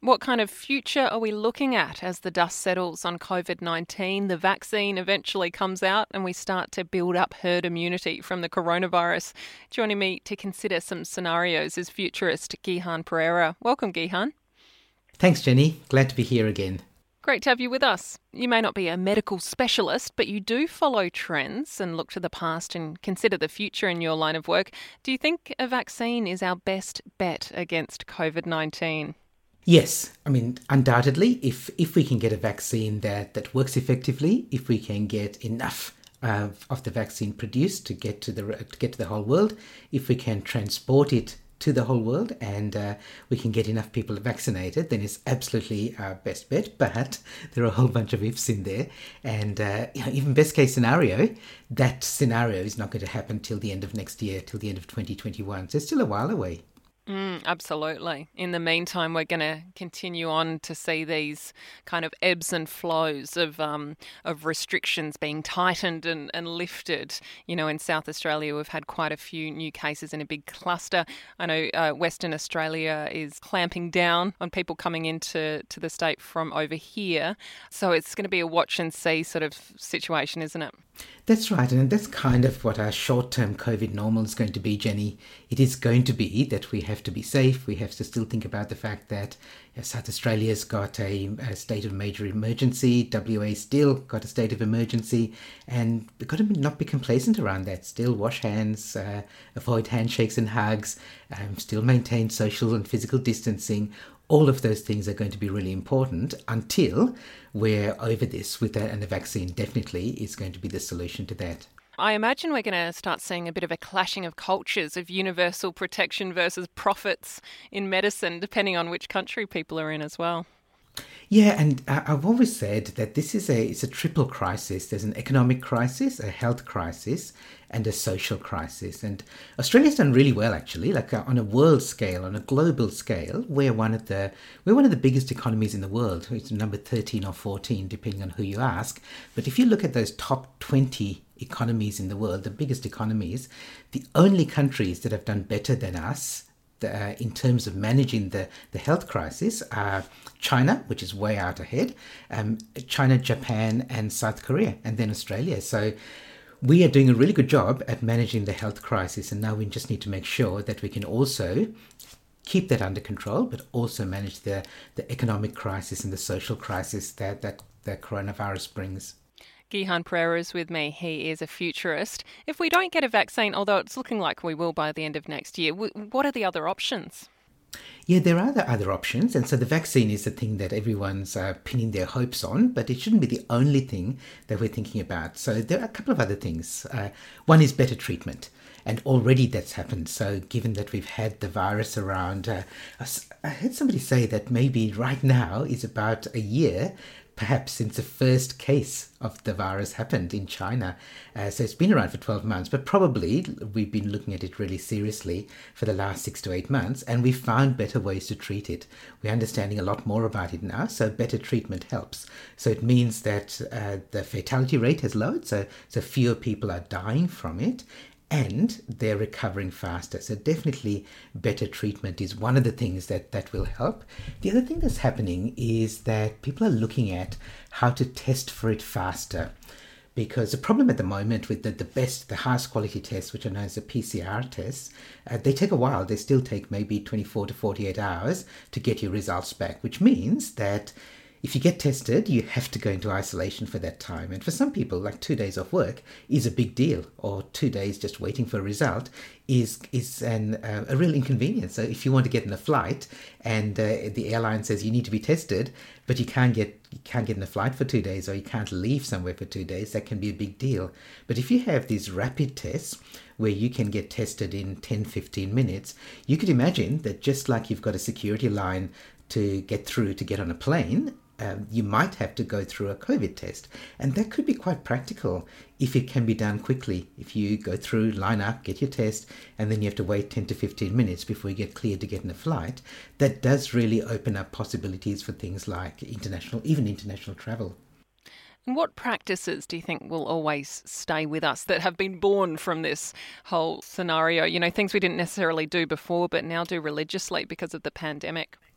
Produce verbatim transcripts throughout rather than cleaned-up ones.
What kind of future are we looking at as the dust settles on COVID nineteen, the vaccine eventually comes out and we start to build up herd immunity from the coronavirus? Joining me to consider some scenarios is futurist Gihan Perera. Welcome, Gihan. Thanks, Jenny. Glad to be here again. Great to have you with us. You may not be a medical specialist, but you do follow trends and look to the past and consider the future in your line of work. Do you think a vaccine is our best bet against COVID nineteen? Yes, I mean, undoubtedly, if if we can get a vaccine that, that works effectively, if we can get enough uh, of the vaccine produced to get to the to get to the whole world, if we can transport it to the whole world and uh, we can get enough people vaccinated, then it's absolutely our best bet. But there are a whole bunch of ifs in there. And uh, you know, even best case scenario, that scenario is not going to happen till the end of next year, till the end of twenty twenty-one. So it's still a while away. Mm, absolutely. In the meantime, we're going to continue on to see these kind of ebbs and flows of um, of restrictions being tightened and, and lifted. You know, in South Australia, we've had quite a few new cases in a big cluster. I know uh, Western Australia is clamping down on people coming into to the state from over here. So it's going to be a watch and see sort of situation, isn't it? That's right, and that's kind of what our short-term COVID normal is going to be, Jenny. It is going to be that we have to be safe. We have to still think about the fact that you know, South Australia's got a, a state of major emergency, W A still got a state of emergency, and we've got to not be complacent around that. Still wash hands, uh, avoid handshakes and hugs, um, still maintain social and physical distancing. All of those things are going to be really important until we're over this with that, and the vaccine definitely is going to be the solution to that. I imagine we're going to start seeing a bit of a clashing of cultures of universal protection versus profits in medicine, depending on which country people are in as well. Yeah, and I've always said that this is a it's a triple crisis. There's an economic crisis, a health crisis, and a social crisis. And Australia's done really well, actually. Like uh, on a world scale, on a global scale, we're one of the we're one of the biggest economies in the world. It's number thirteen or fourteen, depending on who you ask. But if you look at those top twenty economies in the world, the biggest economies, the only countries that have done better than us Uh, in terms of managing the, the health crisis are China, which is way out ahead, um, China, Japan, and South Korea, and then Australia. So we are doing a really good job at managing the health crisis, and now we just need to make sure that we can also keep that under control, but also manage the, the economic crisis and the social crisis that, that the coronavirus brings. Gihan Perera is with me. He is a futurist. If we don't get a vaccine, although it's looking like we will by the end of next year, what are the other options? Yeah, there are the other options. And so the vaccine is the thing that everyone's uh, pinning their hopes on, but it shouldn't be the only thing that we're thinking about. So there are a couple of other things. Uh, one is better treatment. And already that's happened. So given that we've had the virus around, uh, I heard somebody say that maybe right now is about a year perhaps since the first case of the virus happened in China. Uh, so it's been around for twelve months, but probably we've been looking at it really seriously for the last six to eight months, and we've found better ways to treat it. We're understanding a lot more about it now, so better treatment helps. So it means that uh, the fatality rate has lowered, so, so fewer people are dying from it, and they're recovering faster. So definitely better treatment is one of the things that, that will help. The other thing that's happening is that people are looking at how to test for it faster. Because the problem at the moment with the, the best, the highest quality tests, which are known as the P C R tests, uh, they take a while. They still take maybe twenty-four to forty-eight hours to get your results back, which means that if you get tested, you have to go into isolation for that time. And for some people, like two days off work is a big deal, or two days just waiting for a result is is an, uh, a real inconvenience. So if you want to get in a flight and uh, the airline says you need to be tested, but you can't get you can't get in a flight for two days or you can't leave somewhere for two days, that can be a big deal. But if you have these rapid tests where you can get tested in ten, fifteen minutes, you could imagine that just like you've got a security line to get through to get on a plane, Um, you might have to go through a COVID test. And that could be quite practical if it can be done quickly. If you go through, line up, get your test, and then you have to wait ten to fifteen minutes before you get cleared to get in a flight, that does really open up possibilities for things like international, even international travel. And what practices do you think will always stay with us that have been born from this whole scenario? You know, things we didn't necessarily do before, but now do religiously because of the pandemic.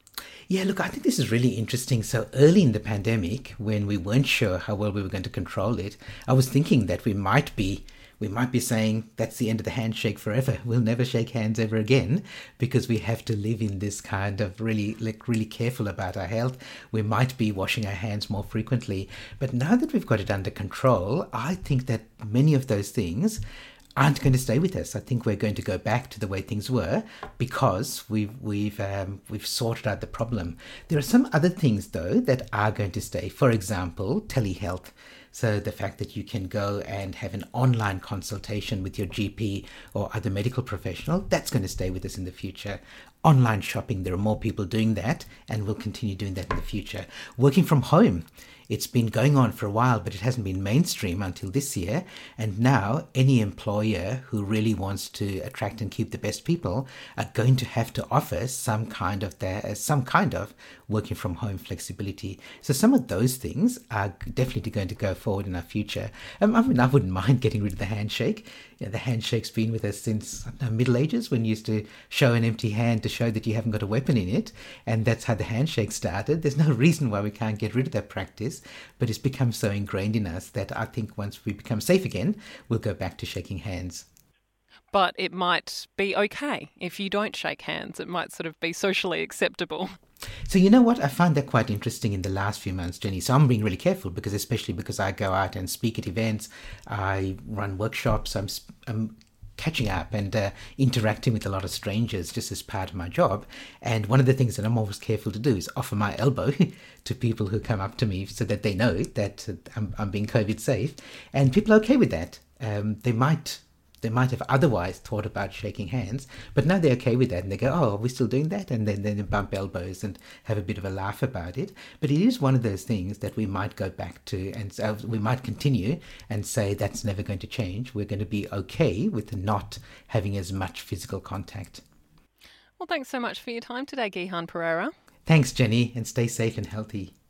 Yeah, look, I think this is really interesting. So early in the pandemic, when we weren't sure how well we were going to control it, I was thinking that we might be we might be saying that's the end of the handshake forever. We'll never shake hands ever again because we have to live in this kind of really like really careful about our health. We might be washing our hands more frequently. But now that we've got it under control, I think that many of those things aren't going to stay with us. I think we're going to go back to the way things were because we've we've um, we've sorted out the problem. There are some other things though that are going to stay. For example, telehealth. So the fact that you can go and have an online consultation with your G P or other medical professional, that's going to stay with us in the future. Online shopping, there are more people doing that and will continue doing that in the future. Working from home. It's been going on for a while, but it hasn't been mainstream until this year. And now any employer who really wants to attract and keep the best people are going to have to offer some kind of their, some kind of working from home flexibility. So some of those things are definitely going to go forward in our future. Um, I mean, I wouldn't mind getting rid of the handshake. You know, the handshake's been with us since I don't know, Middle Ages, when you used to show an empty hand to show that you haven't got a weapon in it. And that's how the handshake started. There's no reason why we can't get rid of that practice. But it's become so ingrained in us that I think once we become safe again, we'll go back to shaking hands. But it might be okay if you don't shake hands. It might sort of be socially acceptable. So you know what? I find that quite interesting in the last few months, Jenny. So I'm being really careful because especially because I go out and speak at events, I run workshops, I'm, I'm catching up and uh, interacting with a lot of strangers just as part of my job. And one of the things that I'm always careful to do is offer my elbow to people who come up to me so that they know that I'm, I'm being COVID safe. And people are okay with that. Um, they might they might have otherwise thought about shaking hands, but now they're okay with that and they go, oh, are we still doing that? And then, then they bump elbows and have a bit of a laugh about it. But it is one of those things that we might go back to and so we might continue and say that's never going to change. We're going to be okay with not having as much physical contact. Well, thanks so much for your time today, Gihan Perera. Thanks, Jenny, and stay safe and healthy.